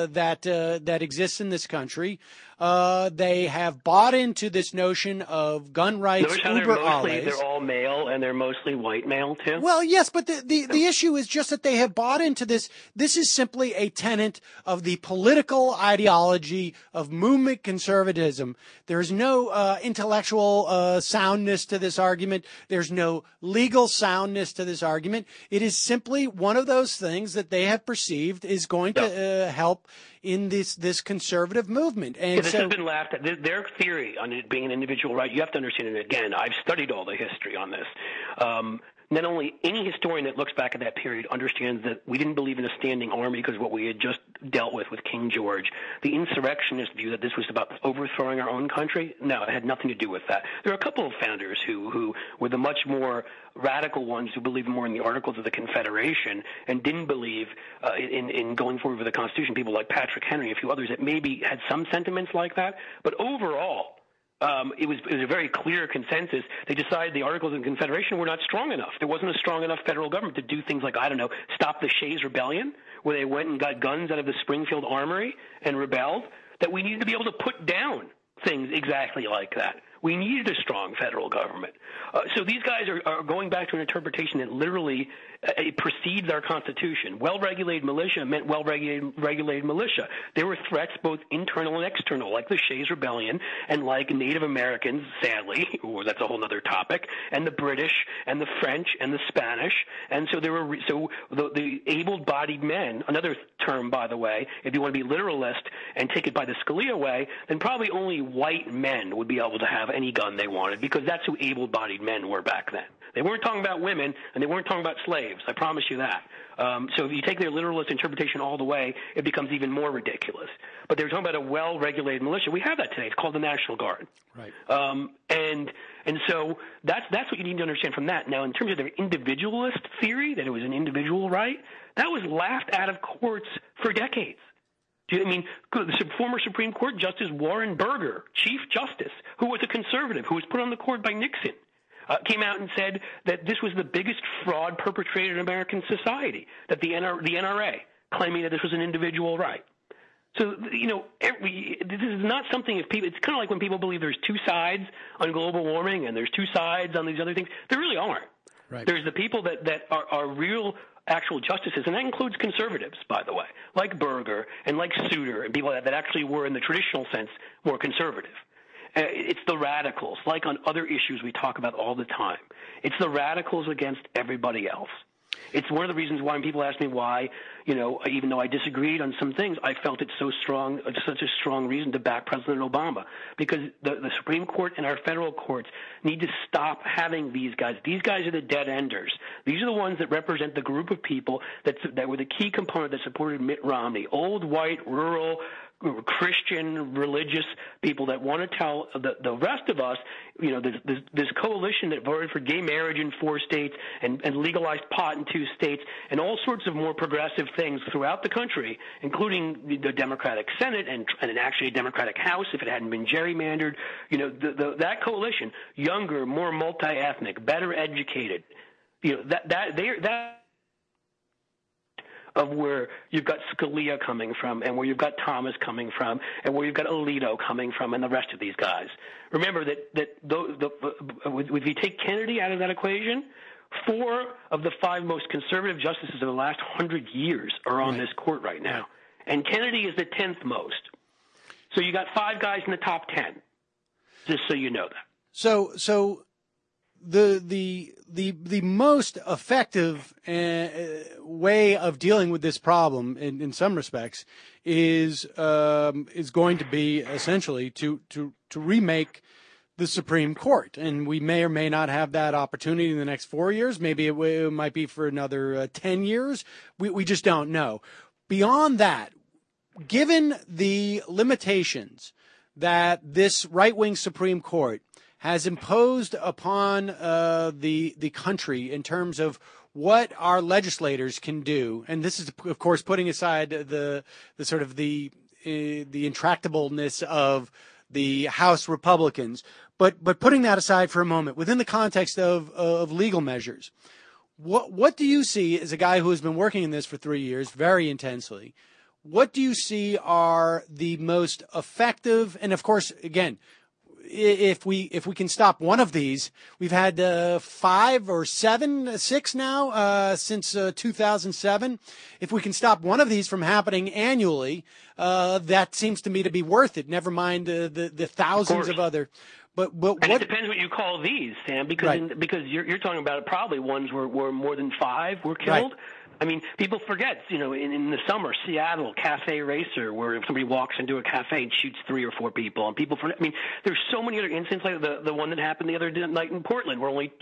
Speaker 3: that exists in this country. They have bought into this notion of gun rights.
Speaker 8: They're all male, and they're mostly white male too.
Speaker 3: Well, yes, but the issue is just that they have bought into this. This is simply a tenet of the political ideology of movement conservatism. There is no intellectual soundness to this argument. There's no legal soundness to this argument. It is simply one of those things that they have perceived is going to help in this conservative movement. And
Speaker 8: this has been laughed at. Their theory on it being an individual right, you have to understand it again. I've studied all the history on this. Not only any historian that looks back at that period understands that we didn't believe in a standing army because what we had just dealt with King George. The insurrectionist view that this was about overthrowing our own country, no, it had nothing to do with that. There are a couple of founders who were the much more radical ones who believed more in the Articles of the Confederation and didn't believe in going forward with the Constitution. People like Patrick Henry, a few others that maybe had some sentiments like that. But overall, it was a very clear consensus. They decided the Articles of the Confederation were not strong enough. There wasn't a strong enough federal government to do things like, I don't know, stop the Shays Rebellion, where they went and got guns out of the Springfield Armory and rebelled, that we needed to be able to put down things exactly like that. We needed a strong federal government. So these guys are going back to an interpretation that literally it precedes our Constitution. Well-regulated militia meant well-regulated militia. There were threats both internal and external, like the Shays Rebellion and like Native Americans, sadly, or that's a whole other topic, and the British and the French and the Spanish. And so the able-bodied men, another term, by the way, if you want to be literalist and take it by the Scalia way, then probably only white men would be able to have any gun they wanted, because that's who able-bodied men were back then. They weren't talking about women, and they weren't talking about slaves. I promise you that. So if you take their literalist interpretation all the way, it becomes even more ridiculous. But they were talking about a well-regulated militia. We have that today. It's called the National Guard.
Speaker 3: Right.
Speaker 8: And so that's what you need to understand from that. Now, in terms of their individualist theory, that it was an individual right, that was laughed out of courts for decades. The former Supreme Court Justice Warren Burger, Chief Justice, who was a conservative, who was put on the court by Nixon, came out and said that this was the biggest fraud perpetrated in American society, that the NRA, claiming that this was an individual right. So, this is not something it's kind of like when people believe there's two sides on global warming and there's two sides on these other things. There really aren't.
Speaker 3: Right.
Speaker 8: There's the people that are real actual justices, and that includes conservatives, by the way, like Burger and like Souter and people that actually were, in the traditional sense, more conservative. It's the radicals, like on other issues we talk about all the time. It's the radicals against everybody else. It's one of the reasons why when people ask me why, even though I disagreed on some things, I felt it's so strong, such a strong reason to back President Obama, because the Supreme Court and our federal courts need to stop having these guys. These guys are the dead enders. These are the ones that represent the group of people that were the key component that supported Mitt Romney, old, white, rural, Christian, religious people that want to tell the rest of us, this coalition that voted for gay marriage in 4 states and legalized pot in 2 states and all sorts of more progressive things throughout the country, including the Democratic Senate and actually a Democratic House if it hadn't been gerrymandered. That coalition, younger, more multi-ethnic, better educated, of where you've got Scalia coming from and where you've got Thomas coming from and where you've got Alito coming from and the rest of these guys. Remember that if you take Kennedy out of that equation, 4 of the 5 most conservative justices of the last 100 years are on this court right now. And Kennedy is the 10th most. So you got 5 guys in the top 10, just so you know that.
Speaker 3: So the most effective way of dealing with this problem in some respects is going to be essentially to remake the Supreme Court, and we may or may not have that opportunity in the next 4 years. Maybe it might be for another 10 years. We just don't know. Beyond that, given the limitations that this right-wing Supreme Court has imposed upon the country in terms of what our legislators can do, and this is, of course, putting aside the sort of the intractableness of the House Republicans, but putting that aside for a moment, within the context of legal measures, what do you see as a guy who has been working in this for 3 years very intensely? What do you see are the most effective, and of course, again, if we can stop one of these, we've had 5 or 6 now since 2007. If we can stop one of these from happening annually, that seems to me to be worth it. Never mind the thousands of other. But
Speaker 8: it depends what you call these, Sam, because you're talking about probably ones where more than 5 were killed. Right. I mean, people forget, in the summer, Seattle, Cafe Racer, where somebody walks into a cafe and shoots 3 or 4 people, and people forget. I mean, there's so many other incidents, like the one that happened the other night in Portland, where only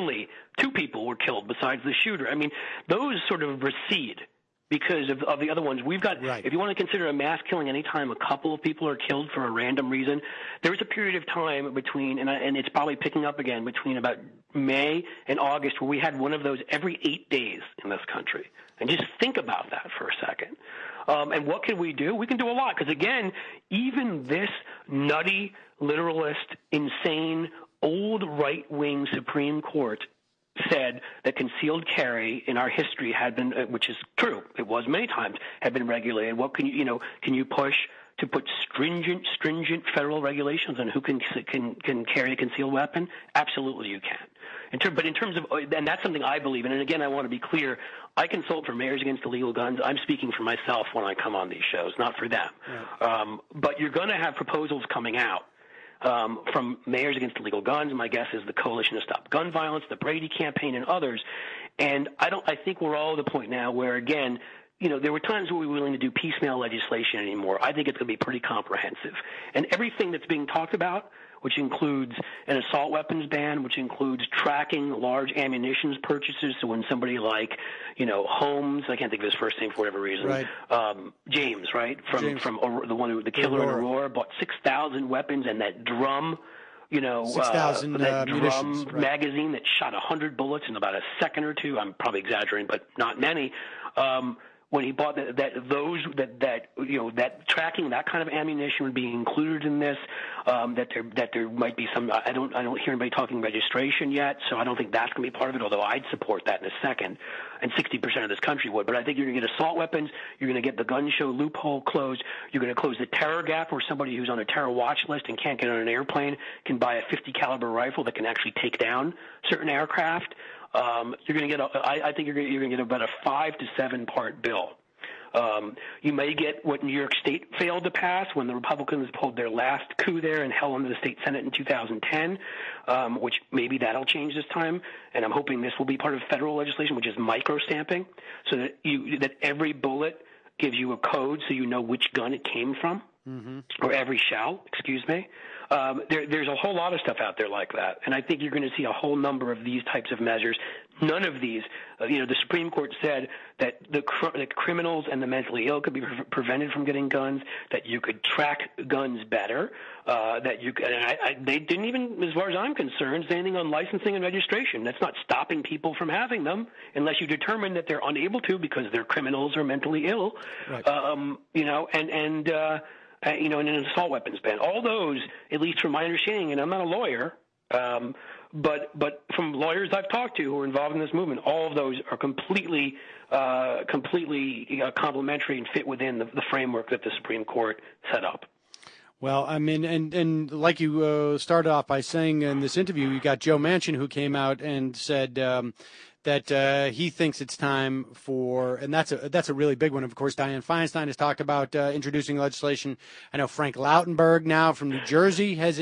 Speaker 8: 2 people were killed besides the shooter. I mean, those sort of recede because of the other ones. We've got, if you want to consider a mass killing any time a couple of people are killed for a random reason, there was a period of time between, and it's probably picking up again, between about May and August, where we had one of those every 8 days in this country. And just think about that for a second. And what can we do? We can do a lot. Because, again, even this nutty, literalist, insane, old right-wing Supreme Court said that concealed carry in our history had been, which is true, it was many times, had been regulated. What can you push to put stringent federal regulations on who can carry a concealed weapon? Absolutely, you can. But in terms of, and that's something I believe in. And again, I want to be clear. I consult for Mayors Against Illegal Guns. I'm speaking for myself when I come on these shows, not for them. Yeah. But you're going to have proposals coming out from Mayors Against Illegal Guns. My guess is the Coalition to Stop Gun Violence, the Brady Campaign, and others. And I think we're all at the point now where, again, there were times where we were willing to do piecemeal legislation anymore. I think it's going to be pretty comprehensive. And everything that's being talked about, which includes an assault weapons ban, which includes tracking large ammunition purchases. So when somebody like, Holmes, I can't think of his first name for whatever reason,
Speaker 3: right.
Speaker 8: James, right, from the killer in Aurora, bought 6,000 weapons and that drum.
Speaker 3: 6,000
Speaker 8: that drum
Speaker 3: right.
Speaker 8: magazine that shot 100 bullets in about a second or two. I'm probably exaggerating, but not many. When he bought that tracking that kind of ammunition would be included in this. That there might be some. I don't hear anybody talking registration yet, so I don't think that's going to be part of it. Although I'd support that in a second, and 60% of this country would. But I think you're going to get assault weapons. You're going to get the gun show loophole closed. You're going to close the terror gap, where somebody who's on a terror watch list and can't get on an airplane can buy a 50 caliber rifle that can actually take down certain aircraft. You're going to get. I think you're going to get about a 5 to 7 part bill. You may get what New York State failed to pass when the Republicans pulled their last coup there and held on to the state Senate in 2010, which maybe that'll change this time. And I'm hoping this will be part of federal legislation, which is micro-stamping, so that every bullet gives you a code so you know which gun it came from, or every shell, excuse me. There's a whole lot of stuff out there like that, and I think you're going to see a whole number of these types of measures. None of these, the Supreme Court said that the criminals and the mentally ill could be prevented from getting guns, that you could track guns better, that you could, and they didn't even, as far as I'm concerned, say anything on licensing and registration. That's not stopping people from having them unless you determine that they're unable to because they're criminals or mentally ill,
Speaker 3: right.
Speaker 8: And an assault weapons ban. All those, at least from my understanding, and I'm not a lawyer, but from lawyers I've talked to who are involved in this movement, all of those are completely complementary and fit within the framework that the Supreme Court set up.
Speaker 3: Well, I mean, and like you started off by saying in this interview, you got Joe Manchin, who came out and said that he thinks it's time for, and that's a really big one. Of course, Dianne Feinstein has talked about introducing legislation. I know Frank Lautenberg now from New Jersey has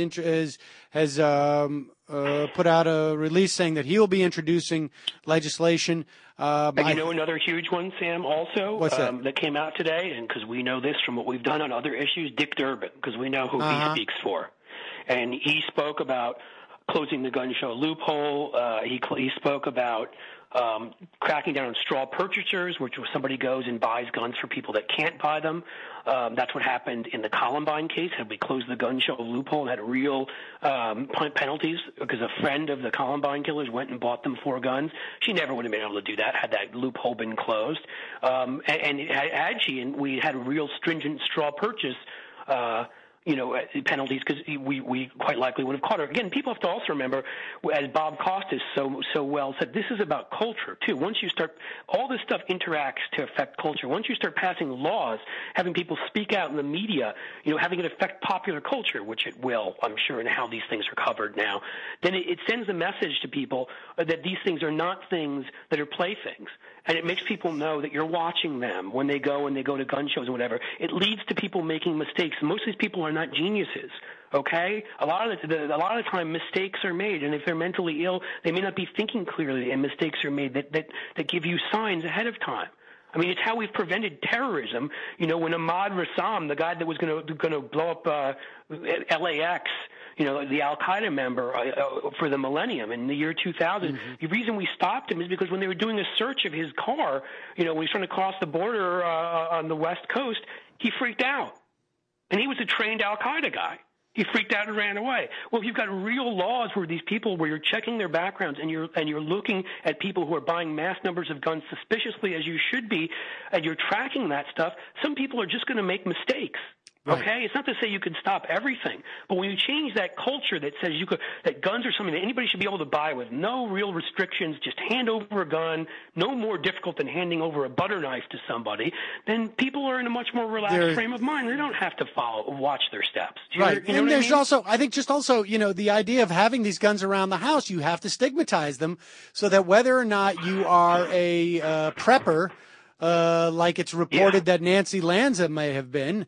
Speaker 3: put out a release saying that he will be introducing legislation.
Speaker 8: Another huge one, Sam, also,
Speaker 3: what's
Speaker 8: that came out today, and because we know this from what we've done on other issues, Dick Durbin, because we know who he speaks for. And he spoke about closing the gun show loophole. He spoke about cracking down on straw purchasers, which was somebody goes and buys guns for people that can't buy them. That's what happened in the Columbine case. Had we closed the gun show loophole and had real penalties, because a friend of the Columbine killers went and bought them 4 guns. She never would have been able to do that had that loophole been closed. And we had real stringent straw purchase penalties, because we quite likely would have caught her. Again, people have to also remember, as Bob Costas so well said, this is about culture too. Once you start, all this stuff interacts to affect culture. Once you start passing laws, having people speak out in the media, having it affect popular culture, which it will, I'm sure, and how these things are covered now, then it sends a message to people that these things are not things that are playthings. And it makes people know that you're watching them when they go to gun shows and whatever. It leads to people making mistakes. Most of these people are not geniuses, okay? A lot of the time mistakes are made, and if they're mentally ill, they may not be thinking clearly, and mistakes are made that give you signs ahead of time. I mean, it's how we've prevented terrorism. When Ahmad Rassam, the guy that was going to blow up LAX, the Al-Qaeda member for the millennium in the year 2000, the reason we stopped him is because when they were doing a search of his car, when he was trying to cross the border on the West Coast, he freaked out. And he was a trained Al-Qaeda guy. He freaked out and ran away. Well, if you've got real laws where these people, where you're checking their backgrounds and you're looking at people who are buying mass numbers of guns suspiciously, as you should be, and you're tracking that stuff, some people are just going to make mistakes.
Speaker 3: Right.
Speaker 8: Okay, it's not to say you can stop everything, but when you change that culture that says that guns are something that anybody should be able to buy with no real restrictions, just hand over a gun, no more difficult than handing over a butter knife to somebody, then people are in a much more relaxed frame of mind. They don't have to watch their steps.
Speaker 3: Right, and there's also, I think, just also, the idea of having these guns around the house, you have to stigmatize them so that whether or not you are a prepper, like it's reported that Nancy Lanza may have been.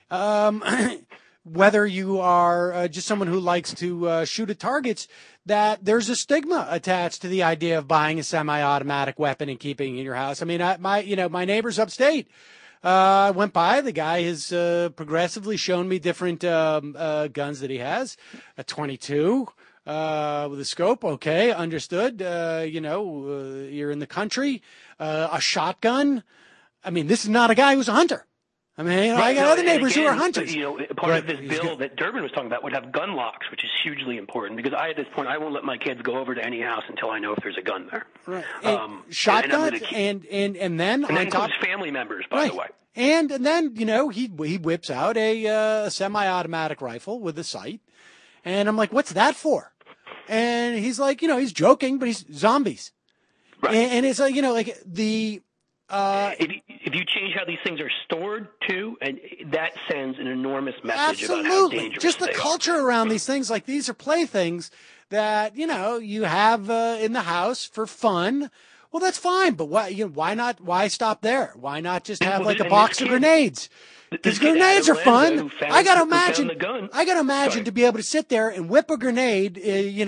Speaker 3: Whether you are just someone who likes to shoot at targets, that there's a stigma attached to the idea of buying a semi-automatic weapon and keeping it in your house. I mean, my neighbors upstate, I went by. The guy has progressively shown me different guns that he has. A 22 with a scope. Okay, understood. You're in the country. A shotgun. I mean, this is not a guy who's a hunter. I mean, I got other neighbors who are hunters.
Speaker 8: Part of this bill that Durbin was talking about would have gun locks, which is hugely important because at this point, I won't let my kids go over to any house until I know if there's a gun there.
Speaker 3: Right. Shotguns and then on top
Speaker 8: family members, by the way.
Speaker 3: And then, he whips out a semi-automatic rifle with a sight. And I'm like, what's that for? And he's like, he's joking, but he's zombies.
Speaker 8: Right.
Speaker 3: And it's like the...
Speaker 8: if you change how these things are stored too, and that sends an enormous message about how dangerous
Speaker 3: just the culture around these things. Like these are playthings that you have in the house for fun. Well, that's fine, but why not? Why stop there? Why not just have like a box of grenades? Because grenades are fun. I gotta imagine to be able to sit there and whip a grenade,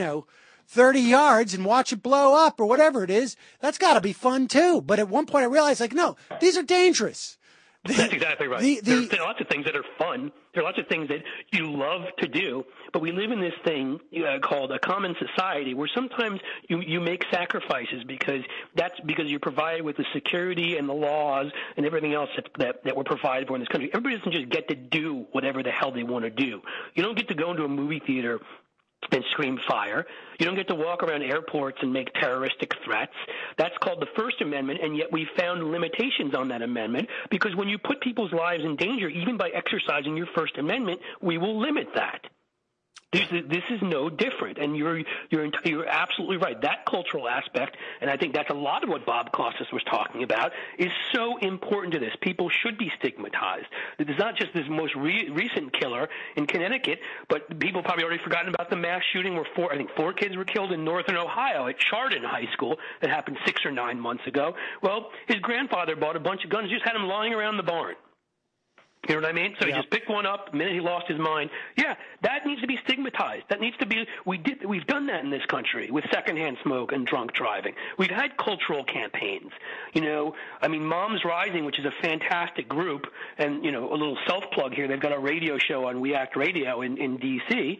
Speaker 3: 30 yards and watch it blow up or whatever it is. That's got to be fun too. But at one point I realized, no, these are dangerous.
Speaker 8: That's exactly right. There are lots of things that are fun. There are lots of things that you love to do, but we live in this thing called a common society where sometimes you make sacrifices because you're provided with the security and the laws and everything else that we're provided for in this country. Everybody doesn't just get to do whatever the hell they want to do. You don't get to go into a movie theater and scream fire. You don't get to walk around airports and make terroristic threats. That's called the First Amendment, and yet we found limitations on that amendment because when you put people's lives in danger, even by exercising your First Amendment, we will limit that. This is no different, and you're absolutely right. That cultural aspect, and I think that's a lot of what Bob Costas was talking about, is so important to this. People should be stigmatized. It's not just this most recent killer in Connecticut, but people probably already forgotten about the mass shooting where four kids were killed in northern Ohio at Chardon High School that happened 6 or 9 months ago. Well, his grandfather bought a bunch of guns, just had them lying around the barn. You know what I mean? So he just picked one up the minute he lost his mind. Yeah, that needs to be stigmatized. That needs to be we've done that in this country with secondhand smoke and drunk driving. We've had cultural campaigns. Moms Rising, which is a fantastic group, and a little self-plug here, they've got a radio show on We Act Radio in DC.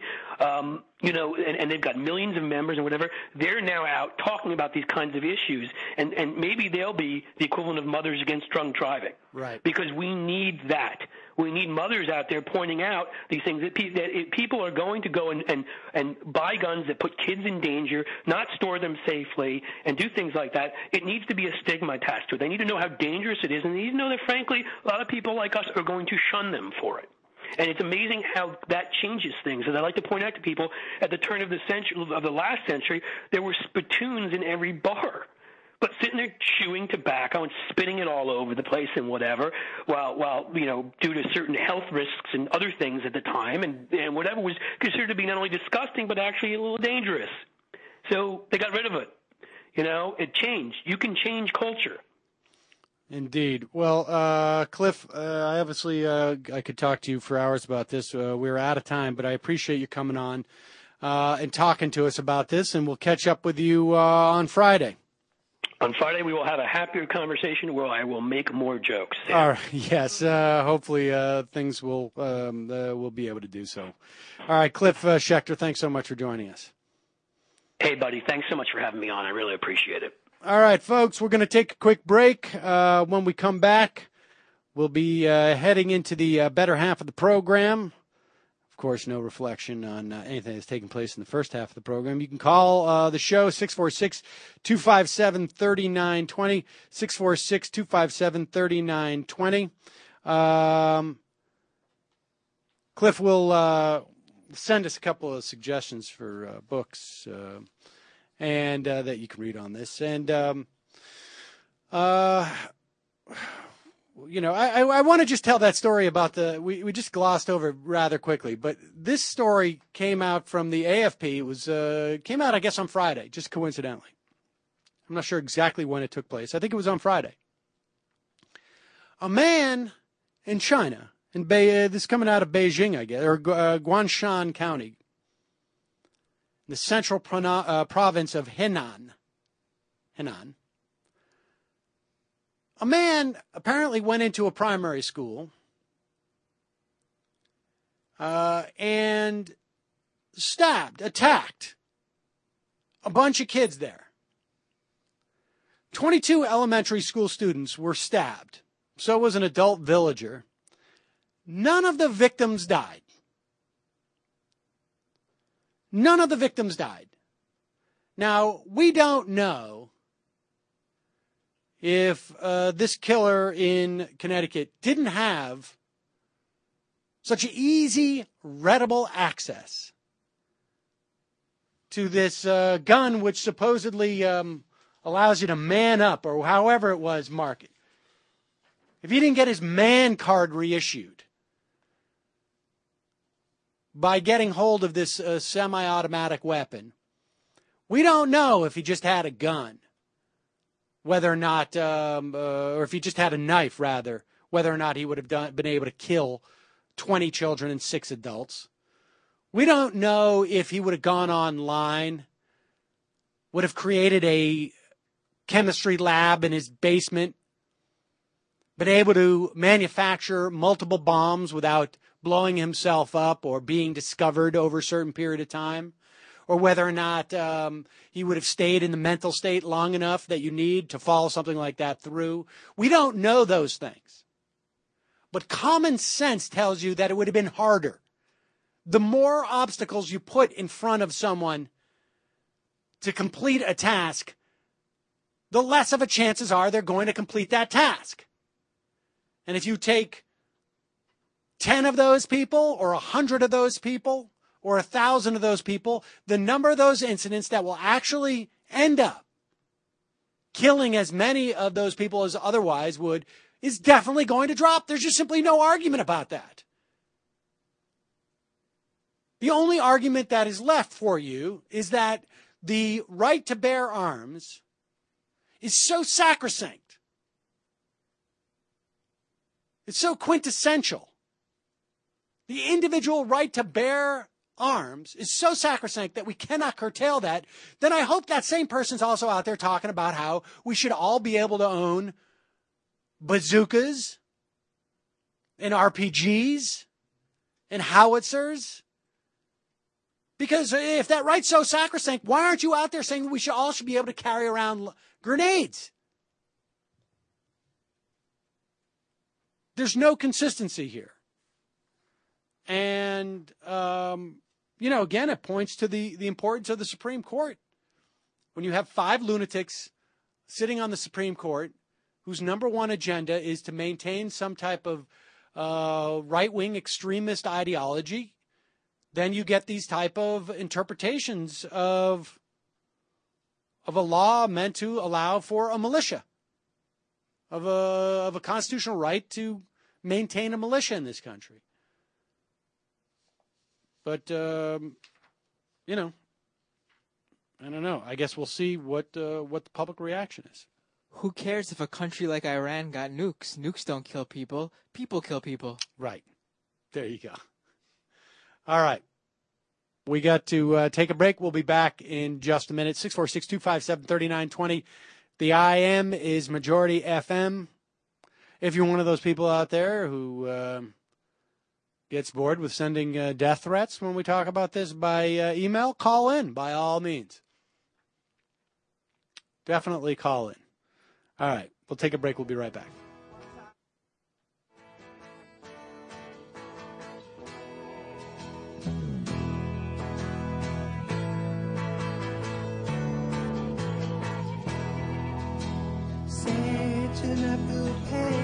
Speaker 8: And they've got millions of members and whatever. They're now out talking about these kinds of issues, and maybe they'll be the equivalent of Mothers Against Drunk Driving.
Speaker 3: Right.
Speaker 8: Because we need that. We need mothers out there pointing out these things that people are going to go and buy guns that put kids in danger, not store them safely, and do things like that. It needs to be a stigma attached to it. They need to know how dangerous it is, and they need to know that, frankly, a lot of people like us are going to shun them for it. And it's amazing how that changes things. And I like to point out to people, at the turn of the last century, there were spittoons in every bar. But sitting there chewing tobacco and spitting it all over the place and whatever, while due to certain health risks and other things at the time, and whatever was considered to be not only disgusting but actually a little dangerous. So they got rid of it. It changed. You can change culture.
Speaker 3: Indeed. Well, Cliff, obviously I could talk to you for hours about this. We're out of time, but I appreciate you coming on and talking to us about this, and we'll catch up with you on Friday.
Speaker 8: On Friday, we will have a happier conversation where I will make more jokes.
Speaker 3: All right. Yes. Hopefully, things will we'll be able to do so. All right, Cliff Schechter, thanks so much for joining us.
Speaker 8: Hey, buddy. Thanks so much for having me on. I really appreciate it.
Speaker 3: All right, folks. We're going to take a quick break. When we come back, we'll be heading into the better half of the program. Of course, no reflection on anything that's taking place in the first half of the program. You can call the show 646-257-3920, 646-257-3920. Cliff will send us a couple of suggestions for books and that you can read on this. And, I want to just tell that story about we just glossed over it rather quickly, but this story came out from the AFP. It was came out, I guess, on Friday, just coincidentally. I'm not sure exactly when it took place. I think it was on Friday. A man in China, this is coming out of Beijing, I guess, or Guangshan County, the central province of Henan. A man apparently went into a primary school and attacked a bunch of kids there. 22 elementary school students were stabbed. So was an adult villager. None of the victims died. None of the victims died. Now, we don't know if this killer in Connecticut didn't have such easy, readable access to this gun, which supposedly allows you to man up, or however it was marketed. If he didn't get his man card reissued by getting hold of this semi-automatic weapon, we don't know if he just had a gun, whether or not, or if he just had a knife, rather, whether or not he would have been able to kill 20 children and 6 adults. We don't know if he would have gone online, would have created a chemistry lab in his basement, been able to manufacture multiple bombs without blowing himself up or being discovered over a certain period of time, or whether or not he would have stayed in the mental state long enough that you need to follow something like that through. We don't know those things. But common sense tells you that it would have been harder. The more obstacles you put in front of someone to complete a task, the less of a chances are they're going to complete that task. And if you take 10 of those people, or 100 of those people, or 1,000 of those people, the number of those incidents that will actually end up killing as many of those people as otherwise would is definitely going to drop. There's just simply no argument about that. The only argument that is left for you is that the right to bear arms is so sacrosanct. It's so quintessential. The individual right to bear arms is so sacrosanct that we cannot curtail that. Then I hope that same person's also out there talking about how we should all be able to own bazookas and RPGs and howitzers. Because if that right's so sacrosanct, why aren't you out there saying we all should be able to carry around grenades? There's no consistency here. And, again, it points to the importance of the Supreme Court. When you have 5 lunatics sitting on the Supreme Court whose number one agenda is to maintain some type of right-wing extremist ideology, then you get these type of interpretations of a law meant to allow for a militia, of a constitutional right to maintain a militia in this country. But, I don't know. I guess we'll see what the public reaction is.
Speaker 9: Who cares if a country like Iran got nukes? Nukes don't kill people. People kill people.
Speaker 3: Right. There you go. All right. We got to take a break. We'll be back in just a minute. 646-257-3920. The IM is Majority FM. If you're one of those people out there who gets bored with sending death threats when we talk about this by email, call in by all means. Definitely call in. All right. We'll take a break. We'll be right back.
Speaker 10: Satan will pay.